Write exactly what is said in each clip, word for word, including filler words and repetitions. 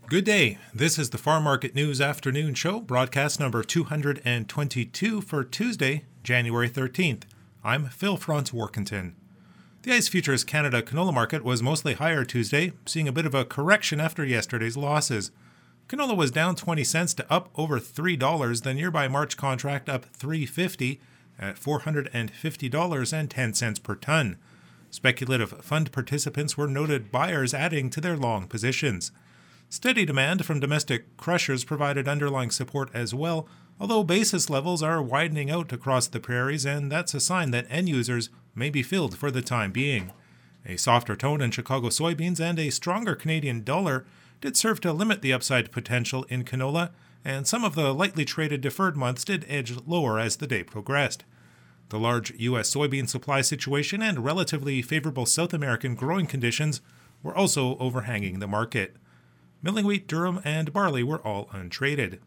Good day. This is the Farm Market News Afternoon Show, broadcast number two hundred twenty-two for Tuesday, January thirteenth. I'm Phil Franz Workington. The ICE Futures Canada canola market was mostly higher Tuesday, seeing a bit of a correction after yesterday's losses. Canola was down twenty cents to up over three dollars, the nearby March contract up three fifty at four hundred fifty dollars and ten cents per ton. Speculative fund participants were noted buyers adding to their long positions. Steady demand from domestic crushers provided underlying support as well, although basis levels are widening out across the prairies, and that's a sign that end users may be filled for the time being. A softer tone in Chicago soybeans and a stronger Canadian dollar did serve to limit the upside potential in canola, and some of the lightly traded deferred months did edge lower as the day progressed. The large U S soybean supply situation and relatively favorable South American growing conditions were also overhanging the market. Milling wheat, durum, and barley were all untraded.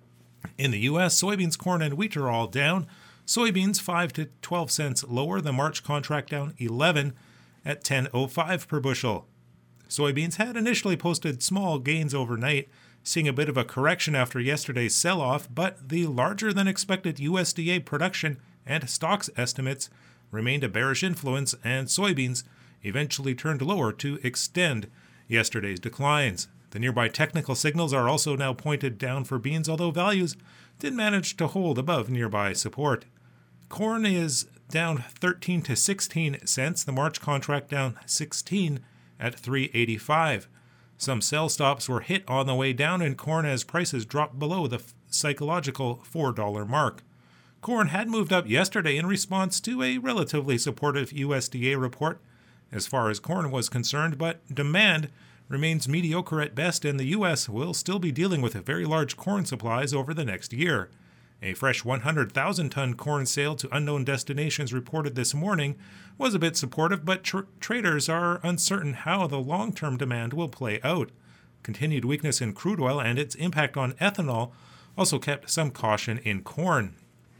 In the U S, soybeans, corn, and wheat are all down. Soybeans five to twelve cents lower, the March contract down eleven at ten oh five per bushel. Soybeans had initially posted small gains overnight, seeing a bit of a correction after yesterday's sell-off, but the larger-than-expected U S D A production and stocks estimates remained a bearish influence, and soybeans eventually turned lower to extend yesterday's declines. The nearby technical signals are also now pointed down for beans, although values did manage to hold above nearby support. Corn is down thirteen to sixteen cents, the March contract down sixteen at three eighty-five. Some sell stops were hit on the way down in corn as prices dropped below the psychological four dollar mark. Corn had moved up yesterday in response to a relatively supportive U S D A report as far as corn was concerned, but demand remains mediocre at best, and the U S will still be dealing with very large corn supplies over the next year. A fresh one hundred thousand ton corn sale to unknown destinations reported this morning was a bit supportive, but tr- traders are uncertain how the long-term demand will play out. Continued weakness in crude oil and its impact on ethanol also kept some caution in corn.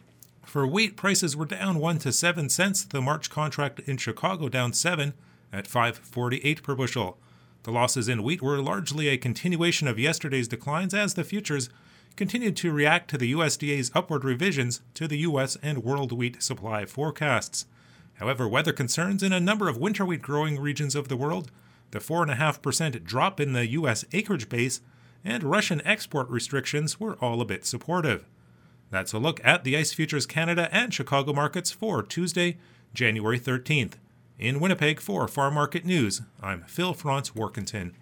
For wheat, prices were down one to seven cents, the March contract in Chicago down seven at five forty-eight per bushel. The losses in wheat were largely a continuation of yesterday's declines as the futures continued to react to the U S D A's upward revisions to the U S and world wheat supply forecasts. However, weather concerns in a number of winter wheat growing regions of the world, the four point five percent drop in the U S acreage base, and Russian export restrictions were all a bit supportive. That's a look at the ICE Futures Canada and Chicago markets for Tuesday, January thirteenth. In Winnipeg for Farm Market News, I'm Phil Franz Workington.